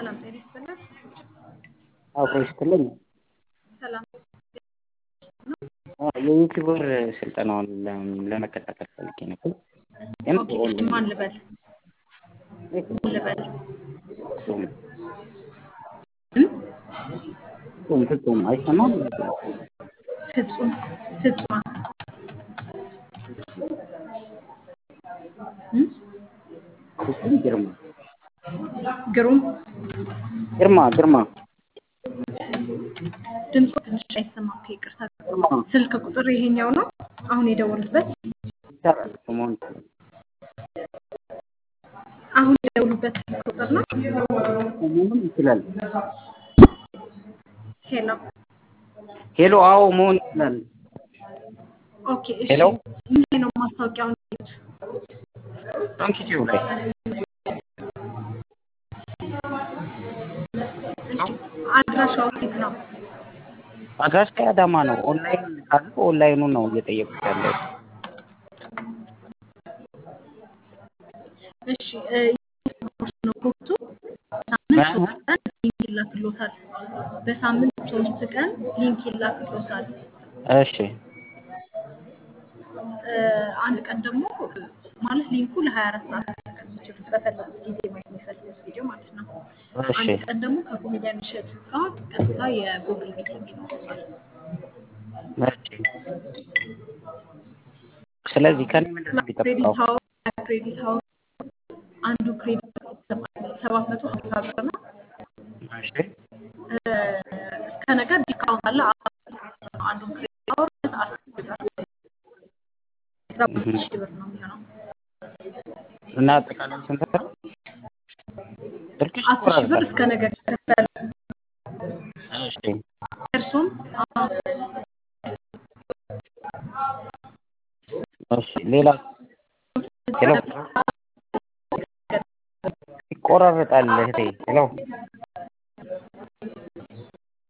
ሰላም ጤና ይስጥልን። አብሮ ይስጥልኝ። ሰላም የዩቲዩበር ስልጠናውን ለመከታተል ፈልጌ ነበር። ኦኬ፣ እሺ ማን ልበል? ፍጹም አይሰማም? ፍጹም ፍጹም ግሩም ግርማ ድምፁ ትንሽ አይሰማም። ይቅርታ። ስልክ ቁጥር ይሄኛው ነው አሁን የደወሉበት? አሁን የደወሉበት ስልክ ቁጥር ነው? ይችላል። ሄሎ፣ አዎ መሆን ይችላል። ኦኬ፣ እሺ። ሄሎ፣ ምን ላይ ነው ማስታወቂያውን? ዩቲዩብ ላይ አድራሻው የት ነው? አድራሻ አዳማ ነው። ኦንላይን ካለ ኦንላይኑ ነው እየጠየቁት ያለው። እሺ፣ ነው ኮርሱ ሳምንት 3 ቀን ሊንክ ይላክሎታል። በሳምንት 3 ቀን ሊንክ ይላክሎታል። እሺ፣ አንድ ቀን ደግሞ ማለት ሊንኩ ለ24 ሰዓት መጠቀም የሚችሉት በፈለጉት ጊዜ ማየት የሚፈልጉት ቪዲዮ ማለት ነው። እሺ፣ አንድ ቀን ደግሞ ከኮሜዲያን እሸቱ ጋር ቀጥታ የጉግል ሚቲንግ ይኖራል። እሺ። ስለዚህ ከኔ ምንድን ነው የሚጠብቀው? ክሬዲት ሃውስ አንዱ ክሬዲት 750 ብር ነው። እሺ፣ እስከ ነገ ዲስካውንት አለ። አንዱ ክሬዲት ሃውስ 10 ብር ነው የሚሆነው እና አጠቃላይ ስንት ነው? 10 ብር እስከ ነገ ከፈለ። እሺ፣ እርሱም እሺ። ሌላ ይቆራረጣል እህቴ። ሄሎ